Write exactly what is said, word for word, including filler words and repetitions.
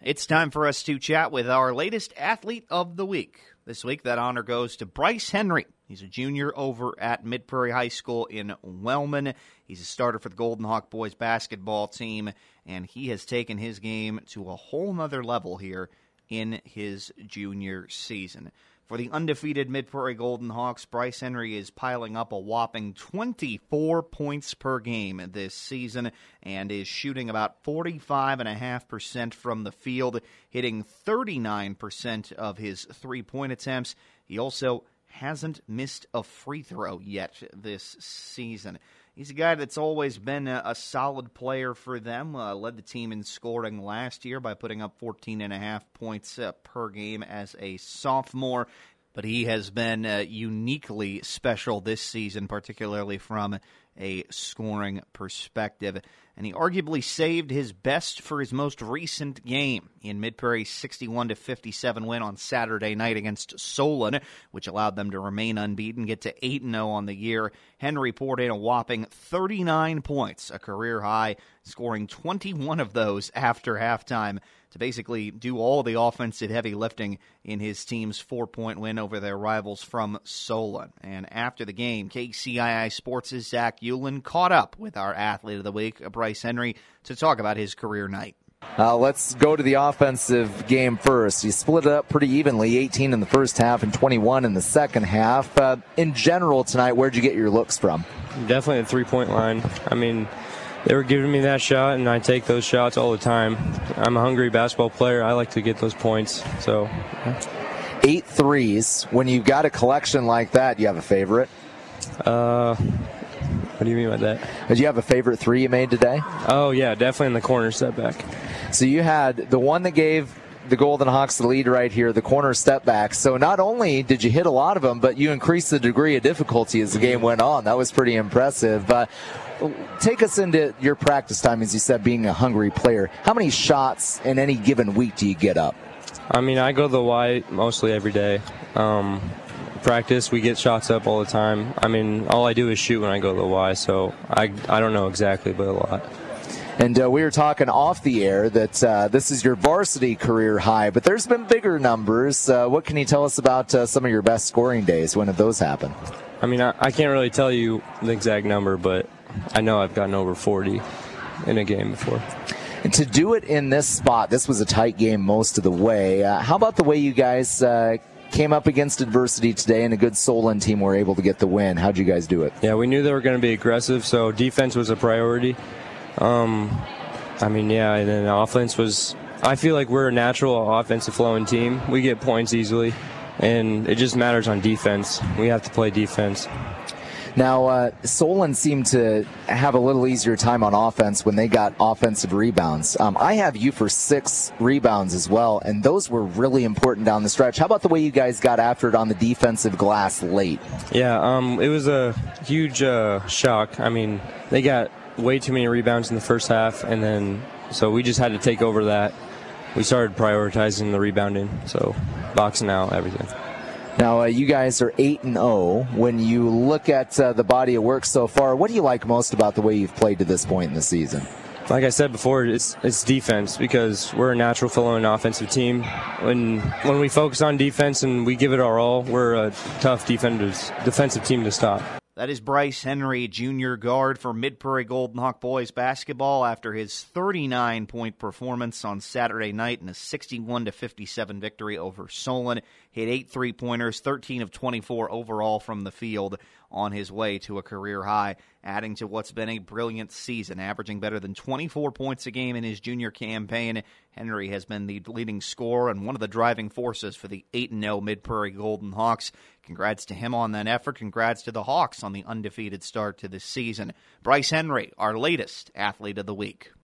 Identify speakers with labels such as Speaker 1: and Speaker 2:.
Speaker 1: It's time for us to chat with our latest athlete of the week. This week, that honor goes to Bryce Henry. He's a junior over at Mid-Prairie High School in Wellman. He's a starter for the Golden Hawk boys basketball team, and he has taken his game to a whole nother level here in his junior season. For the undefeated Mid-Prairie Golden Hawks, Bryce Henry is piling up a whopping twenty-four points per game this season and is shooting about forty-five point five percent from the field, hitting thirty-nine percent of his three-point attempts. He also hasn't missed a free throw yet this season. He's a guy that's always been a, a solid player for them, uh, led the team in scoring last year by putting up fourteen point five points uh, per game as a sophomore. But he has been uh, uniquely special this season, particularly from a scoring perspective. And he arguably saved his best for his most recent game in Mid-Prairie's sixty-one to fifty-seven win on Saturday night against Solon, which allowed them to remain unbeaten, get to eight and oh on the year. Henry poured in a whopping thirty-nine points, a career high, scoring twenty-one of those after halftime to basically do all the offensive heavy lifting in his team's four-point win over their rivals from Solon. And after the game, K C I I Sports' Zach Hewlin caught up with our athlete of the week, Bryce Henry, to talk about his career night.
Speaker 2: Uh, let's go to the offensive game first. You split it up pretty evenly, eighteen in the first half and twenty-one in the second half. Uh, in general tonight, where'd you get your looks from?
Speaker 3: Definitely the three-point line. I mean, they were giving me that shot, and I take those shots all the time. I'm a hungry basketball player. I like to get those points. So, yeah.
Speaker 2: Eight threes. When you've got a collection like that, do you have a favorite?
Speaker 3: Uh, what do you mean by that?
Speaker 2: Did you have a favorite three you made today?
Speaker 3: Oh, yeah, definitely in the corner step back.
Speaker 2: So you had the one that gave the Golden Hawks the lead right here, the corner step back. So not only did you hit a lot of them, but you increased the degree of difficulty as the game went on. That was pretty impressive. Uh, take us into your practice time, as you said, being a hungry player. How many shots in any given week do you get up?
Speaker 3: I mean, I go to the Y mostly every day. Um, practice, we get shots up all the time. I mean, all I do is shoot when I go to the Y, so I, I don't know exactly, but a lot.
Speaker 2: And uh, we were talking off the air that uh, this is your varsity career high, but there's been bigger numbers. Uh, what can you tell us about uh, some of your best scoring days? When have those happened?
Speaker 3: I mean, I, I can't really tell you the exact number, but I know I've gotten over forty in a game before.
Speaker 2: And to do it in this spot, this was a tight game most of the way. Uh, how about the way you guys uh, came up against adversity today, and a good Solon team were able to get the win? How'd you guys do it?
Speaker 3: Yeah, we knew they were going to be aggressive, so defense was a priority. Um, I mean, yeah, and then offense was, I feel like we're a natural offensive flowing team. We get points easily, and it just matters on defense. We have to play defense.
Speaker 2: Now, uh, Solon seemed to have a little easier time on offense when they got offensive rebounds. Um, I have you for six rebounds as well, and those were really important down the stretch. How about the way you guys got after it on the defensive glass late?
Speaker 3: Yeah, um, it was a huge uh, shock. I mean, they got way too many rebounds in the first half, and then so we just had to take over that. We started prioritizing the rebounding, so boxing out everything.
Speaker 2: Now, uh, you guys are eight and oh. When you look at uh, the body of work so far, what do you like most about the way you've played to this point in the season?
Speaker 3: Like I said before, it's it's defense, because we're a natural flowing offensive team. When when we focus on defense and we give it our all, we're a tough defenders, defensive team to stop.
Speaker 1: That is Bryce Henry, junior guard for Mid-Prairie Golden Hawk boys basketball, after his thirty-nine point performance on Saturday night in a sixty-one to fifty-seven victory over Solon. Hit eight three-pointers, thirteen of twenty-four overall from the field on his way to a career high, adding to what's been a brilliant season, averaging better than twenty-four points a game in his junior campaign. Henry has been the leading scorer and one of the driving forces for the eight and oh Mid-Prairie Golden Hawks. Congrats to him on that effort. Congrats to the Hawks on the undefeated start to the season. Bryce Henry, our latest athlete of the week.